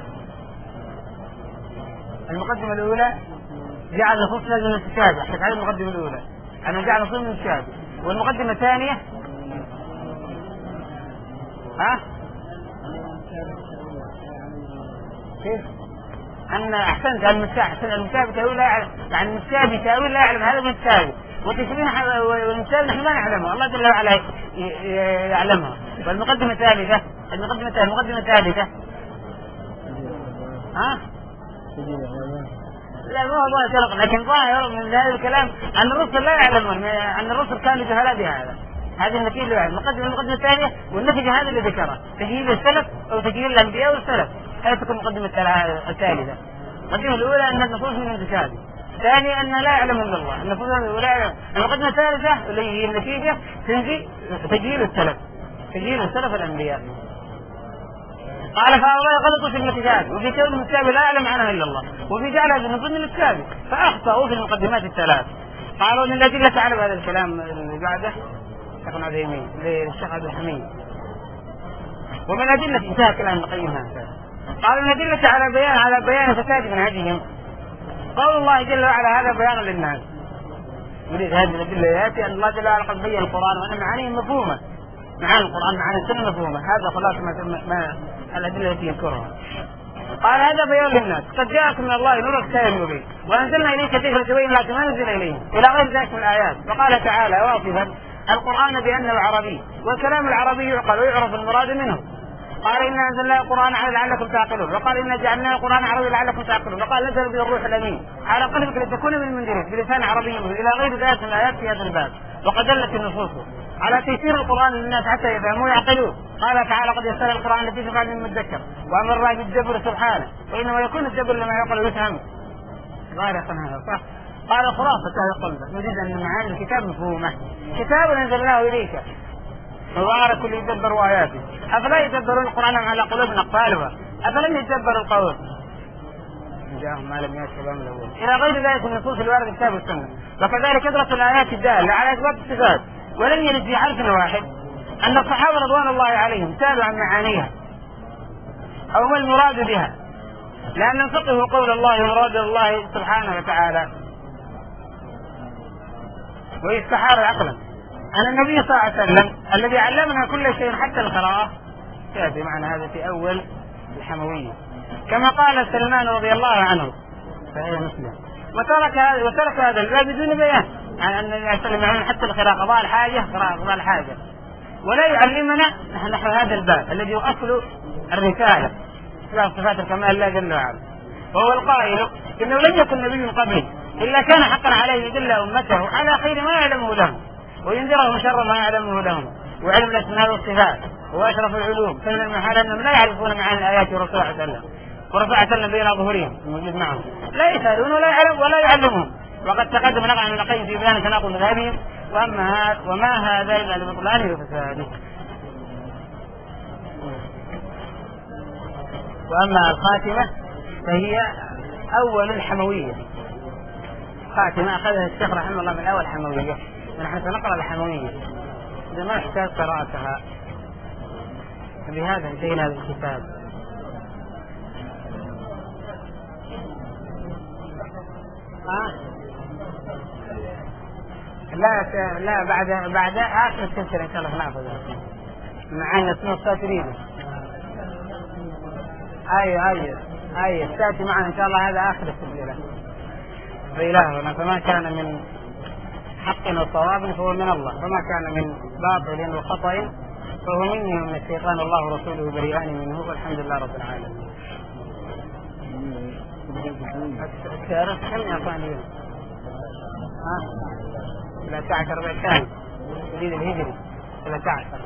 المقدمه الاولى جعل النصوص لازم المتشابه، حتى هذه المقدمه الاولى أنا جعل نصوص المتشابه. والمقدمة الثانية ها كيف؟ أن أحسنت المتشابه تأويل لا يعلم، يعني المتشابه تأويل لا يعلم هذا المتشابه، والتشبيه والمتشابه نحن لا نعلمه، الله جل وعلا يعلمها. والمقدمة الثالثة المقدمة الثالثة المقدمة الثالثة ها لا ما هو ظاهر سلق، لكن ظاهر من هذا الكلام أن الرسل لا يعلمون، أن الرسل كانوا جهلاء بهذا. هذه النتيجة المقدمة المقدمة الثانية، والنتيجة هذا اللي ذكرها تجهيل السلف أو تجهيل الأنبياء والسلف. هذه تكون المقدمة الثالثة. المقدمة الأولى أن النصوص من المتشابه، الثانية أن لا يعلم إلا الله، النصوص لا يعلم. المقدمة الثالثة اللي هي النتيجة تنجي تجهيل السلف تجهيل السلف الأنبياء. قال فهؤلاء غلطوا في المتشابه، وفي كون المتشابه لا يعلم عنه الا الله، وفي جعل هذه النصوص من المتشابه فاخطاوا في المقدمات الثلاث. قالوا من الادله تعلم هذا الكلام اللي بعده شيخ عثيمين للشيخ عبد الحميد، ومن الادله انتهى كلام القيم هذا. قالوا من الادله على بيان على بيان فساد منهجهم قول الله جل وعلا هذا بيان للناس. يريد هذه الادله ياتي ان الله جل وعلا قد بين القران وان معانيه مفهومه، معاني القرآن معاني السنة مفهومة. هذا خلاص ما, ما الأدلة التي يذكرها. قال هذا بيان للناس قد جاءكم من الله نور كتاب مبين وأنزلنا إليك ذكرا تبين لكم ما نزل إليهم إلى غير ذلك من الآيات. وقال تعالى واصفا القرآن بأنه عربي، والكلام العربي يعقل ويعرف المراد منه. قال إنا أنزلنا القرآن على لعلكم تعقلون، وقال إنا جعلنا القرآن عربي لعلكم تعقلون، وقال نزل به الروح الأمين على قلبك لتكون من المنذرين بلسان عربي مبين إلى غير ذلك من الآيات في هذا الباب. وقد دلت النصوص على تيسير القرآن للناس حتى يفهموا ويعقلون. قال تعالى قد يسر القرآن الذي تفعل من مدكر وأمر بالجبر سبحانه، وإنما يكون الجبر لما يعقل ويفهم. غير هذا صح. قال خلاصة هذا القلب نريد أن معاني الكتاب مفهومة، كتاب أنزلناه إليك وعلى كل يدبر آياته أفلا يدبرون القرآن على قلوب أقفالها أفلم يدبروا القول جاءهم ما لم يأتي بهم الأول إلى غير ذلك النصوص الواردة في الكتاب والسنة. وكذلك أدرس الآيات الدالة على أسباب الصفات ولم يرد في حرف واحد أن الصحابة رضوان الله عليهم سألوا عن معانيها أو ما المراد بها، لأن نفقه قول الله ومراد الله سبحانه وتعالى ويستحار عقلا أن النبي صلى الله عليه وسلم الذي علمنا كل شيء حتى القراءة يأتي معنى هذا في أول الحموية كما قال سلمان رضي الله عنه فهي مسلم، وترك هذا وترك هذا الباب بدون بيان عن أن النبي صلى الله عليه وسلم حتى القراءة قضاء الحاجة قراءة قضاء الحاجة، ولا يعلمنا نحن هذا الباب الذي هو أصل الرسالة إثبات صفات الكمال لا جل وعلا. وهو القائل إنه لم يكن نبي قبله إلا كان حقا عليه يدل أمته على خير ما يعلمه لهم وينذرهم شر ما يعلمه لهم، وعلم الأسماء والصفات وأشرف العلوم، فمن المحال أنهم لا يعرفون معاني الآيات والرسول صلى الله عليه وسلم ورفع سلم بين ظهورهم الموجود معهم لا يسألون ولا يعلم ولا يعلمون. وقد تقدم نقع من القيم في بيان تناقض مذهبهم وأما وما هذا إلا لبطلانه وفساده. وأما الخاتمة فهي أول الحموية، خاتمة أخذها الشيخ رحمه الله من أول حموية، ونحن سنقرأ الحموية إذا ما احتاج قراءتها. بهذا انتهينا بالكتاب. ها لا لا بعد بعد آخر السلسلة إن شاء الله ناخذ معنا اسمه الساتريد. أيوة أيوة أيوة تأتي معنا إن شاء الله، هذا آخر السلسلة بإلهنا. فما كان من حق وصواب فهو من الله، فما كان من باطل وخطأ فهو مني ومن الشيطان، الله ورسوله بريئان منه، والحمد لله رب العالمين. الشارع كم يعطاني؟ ها؟ ثلاثة عشر بيتان جديد الهجري ثلاثة عشر.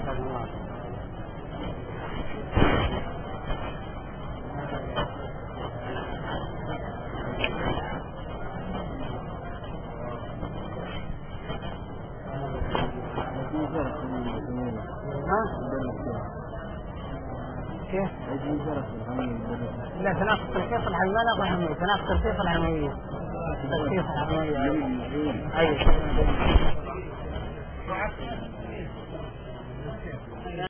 كيف؟ لا تناقض القصة الحموية، لا الحموية تناقض القصة الحموية. القصة الحموية. أيوة.